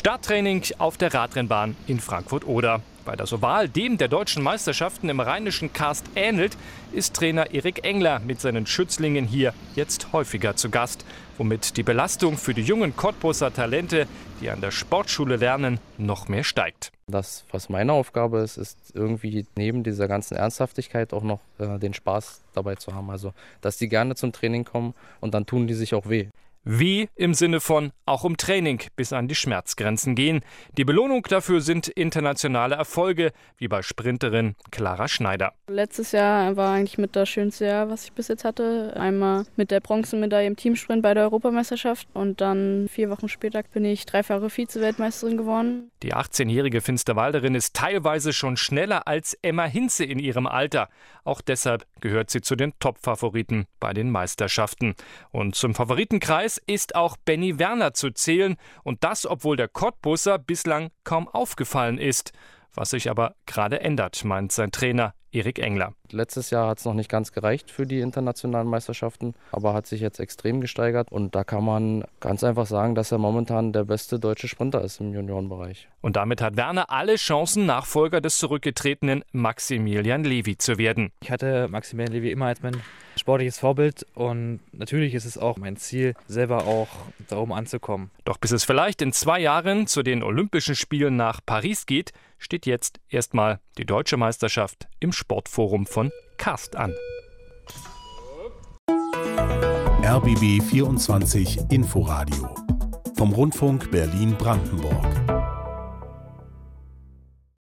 Starttraining auf der Radrennbahn in Frankfurt-Oder. Weil das Oval dem der deutschen Meisterschaften im rheinischen Karst ähnelt, ist Trainer Erik Engler mit seinen Schützlingen hier jetzt häufiger zu Gast, womit die Belastung für die jungen Cottbuser Talente, die an der Sportschule lernen, noch mehr steigt. Das, was meine Aufgabe ist, ist irgendwie neben dieser ganzen Ernsthaftigkeit auch noch den Spaß dabei zu haben. Also, dass die gerne zum Training kommen und dann tun die sich auch weh. Wie im Sinne von auch im Training bis an die Schmerzgrenzen gehen. Die Belohnung dafür sind internationale Erfolge, wie bei Sprinterin Clara Schneider. Letztes Jahr war eigentlich mit das schönste Jahr, was ich bis jetzt hatte. Einmal mit der Bronzemedaille im Teamsprint bei der Europameisterschaft und dann 4 Wochen später bin ich 3-fache Vize-Weltmeisterin geworden. Die 18-jährige Finsterwalderin ist teilweise schon schneller als Emma Hinze in ihrem Alter. Auch deshalb gehört sie zu den Top-Favoriten bei den Meisterschaften. Und zum Favoritenkreis ist auch Benny Werner zu zählen. Und das, obwohl der Cottbuser bislang kaum aufgefallen ist. Was sich aber gerade ändert, meint sein Trainer Erik Engler. Letztes Jahr hat es noch nicht ganz gereicht für die internationalen Meisterschaften, aber hat sich jetzt extrem gesteigert. Und da kann man ganz einfach sagen, dass er momentan der beste deutsche Sprinter ist im Juniorenbereich. Und damit hat Werner alle Chancen, Nachfolger des zurückgetretenen Maximilian Levy zu werden. Ich hatte Maximilian Levy immer als mein sportliches Vorbild und natürlich ist es auch mein Ziel, selber auch da oben anzukommen. Doch bis es vielleicht in 2 Jahren zu den Olympischen Spielen nach Paris geht, steht jetzt erstmal die deutsche Meisterschaft im Sportforum von Karst an. RBB 24 Inforadio vom Rundfunk Berlin-Brandenburg.